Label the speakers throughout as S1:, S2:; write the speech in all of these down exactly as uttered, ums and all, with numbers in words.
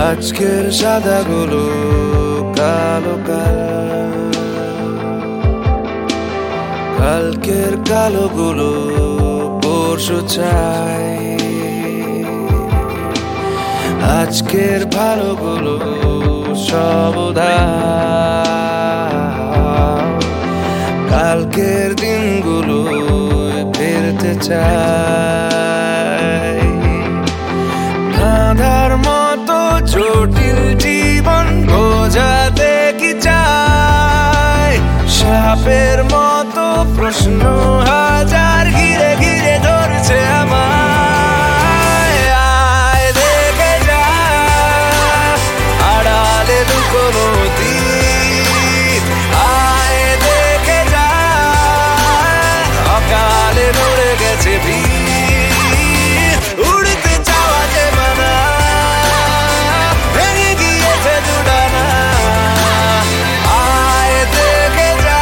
S1: আজকের সাদাগুলো কালো কাল, কালকের কালোগুলো পরশু চাই, আজকের ভালোগুলো সব উধার, কালকের দিনগুলো ফিরতে চাই। ধাঁধার মতো জটিল জীবন বোঝাতে কি চাই, সাপের মতো প্রশ্ন হাজার ঘিরে ঘিরে ধরছে আমায়। আয় দেখে যা আড়ালে লুকোনো দিক, আয় দেখে যা অকালে নড়ে গেছে ভিড়, উড়তে চাওয়া যে মানা ভেঙে গিয়েছে দুডানা। আয় দেখে যা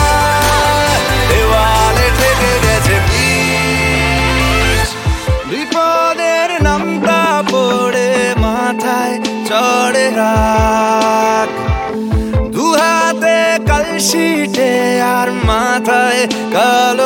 S1: দেওয়ালে ঠেকে গেছে পিঠ, বিপদের নামটা পড়ে মাথায় চড়ে রাখ, দুহাতে কলসিটে আর মাথায় কাল